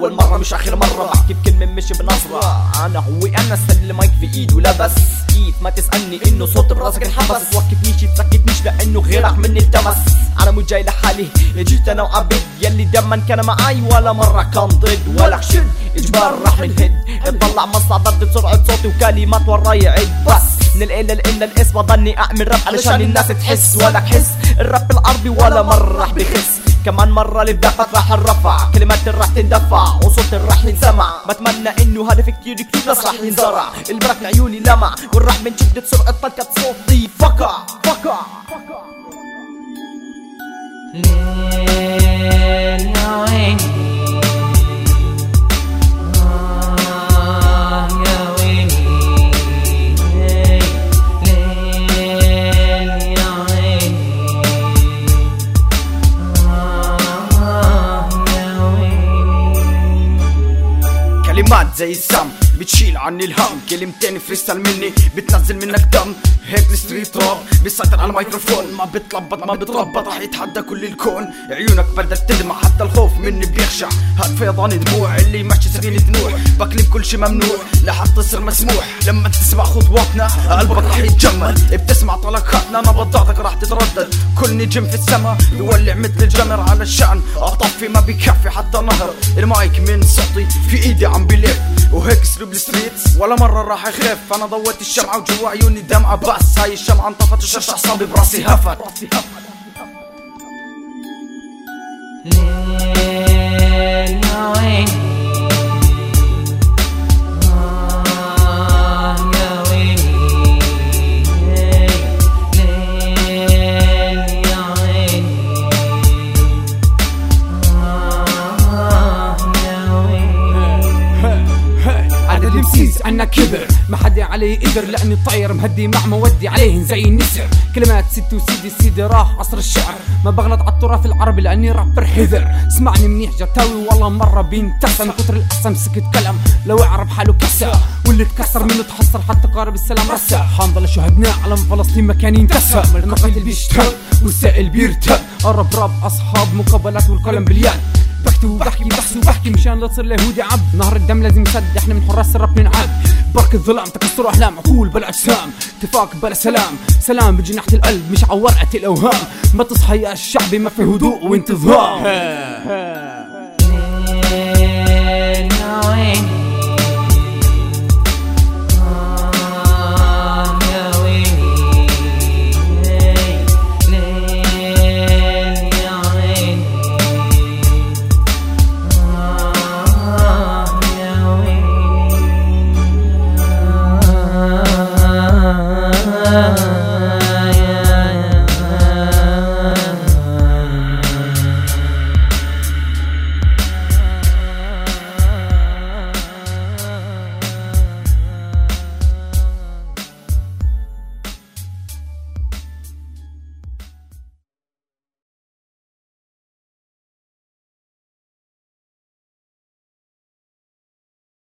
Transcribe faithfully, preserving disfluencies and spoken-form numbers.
اول مرة مش اخر مرة بحكي بكلمة مش بنظرة. انا هو انا استلم مايك في ايد ولبس ايد، ما تسألني انه صوت براسك انحبس. توقفنيش تسكتنيش لانه غيرك مني التمس. انا مو جاي لحالي، جيت انا وعبد يلي دما كان معاي ولا مرة كان ضد. ولا شد اجبار راح ننهد، اطلع مصنع ضد سرعة صوتي وكلمات وراي عد. بس من الإله لإلنا الاسم بضلني اعمل راب علشان الناس تحس. ولا حس الراب العربي ولا مرة راح بخس. كمان مرة الابداعات راح الرفع، كلمات راح تندفع وصوت راح ينسمع. بتمنى انه هدف كتير كتير بس راح ينزرع. البرك عيوني لمع والراح من شدة سرعة طلقة صوتي فقع فقع. ليل يا عيني كلمات زي السم بتشيل عني الهم، كلمتين فريستايل مني بتنزل منك دم. هيك الستريت راب بيسيطر على الميكروفون، ما بتلبط ما بتربط راح يتحدى كل الكون. عيونك بدت تدمع حتى الخوف مني بيخشع، هاد فيضان دموع اللي يمشي سفينة نوح. بكلم كل شي ممنوع لحتى تصير مسموح. لما تسمع خطواتنا قلبك راح يتجمد، بتسمع طلقاتنا نبضاتك راح تتردد. كل نجم في السما بيولع مثل الجمر، على الشأن اطفي ما بيكفي حتى نهر. المايك من صوتي في ايدي عم بلف، وهيك اسلوب الستريتس ولا مرة راح يخف. انا ضويت الشمعة وجوا عيوني دمعة، بس هاي الشمعة انطفت وشرش اعصابي براسي هفت. ليل يا عيني عنا كبر ما حد عليه قدر، لاني طاير مهدي مع مودي عليهن زي النسر. كلمات ست وسيدي سيدي راح عصر الشعر، ما بغلط على التراث العربي لاني رابر حذر. اسمعني منيح جرتاوي والله مرة بينتسى، من كتر القسم سكت كلام لو يعرف حاله كسى. واللي تكسر منه تحسر حتى قارب السلام رسى. حنضل شهدنا علم فلسطين مكان ينتسى، القتل بيشتغل والسائل بيرتب. قرب راب اصحاب مقابلات والقلم باليد، بكتب وبحكي بحث وبحكي مشان لا تصير اليهودي عبد. نهر الدم لازم يسد، احنا من حراس الرب ننعد. برك الظلام تكسر احلام عقول بلا اجسام، اتفاق بلا سلام. سلام بجناحة القلب مش على ورقة الاوهام. ما تصحى يا الشعبي ما في هدوء وانتظام. ليل يا عيني